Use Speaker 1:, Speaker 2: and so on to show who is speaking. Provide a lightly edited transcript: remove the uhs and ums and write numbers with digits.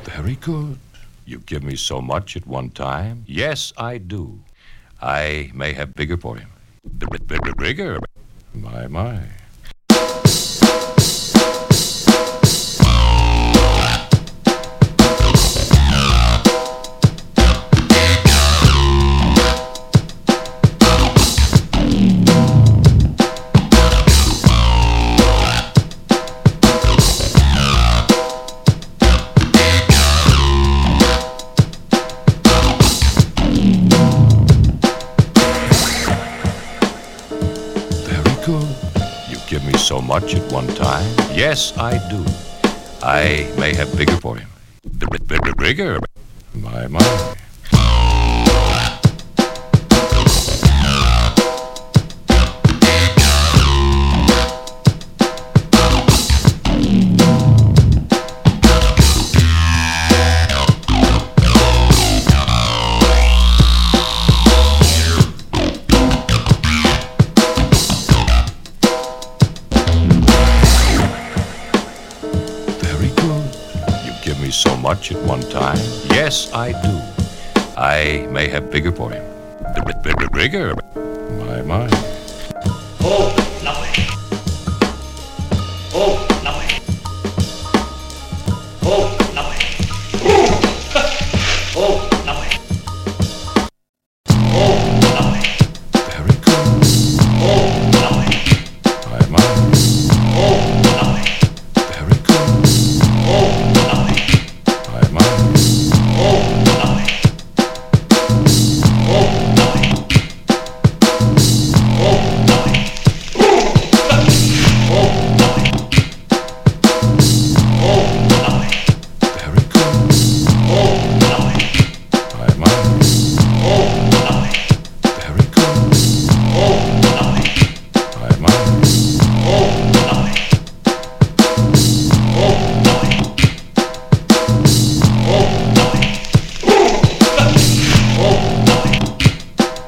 Speaker 1: Very good. You give me so much at one time. Yes, I do. I may have bigger for him. Bigger? My. Good. You give me so much at one time. Yes, I do. I may have bigger for him. Bigger? My. Give me so much at one time. Yes, I do. I may have bigger for him. Bigger? My.
Speaker 2: Oh,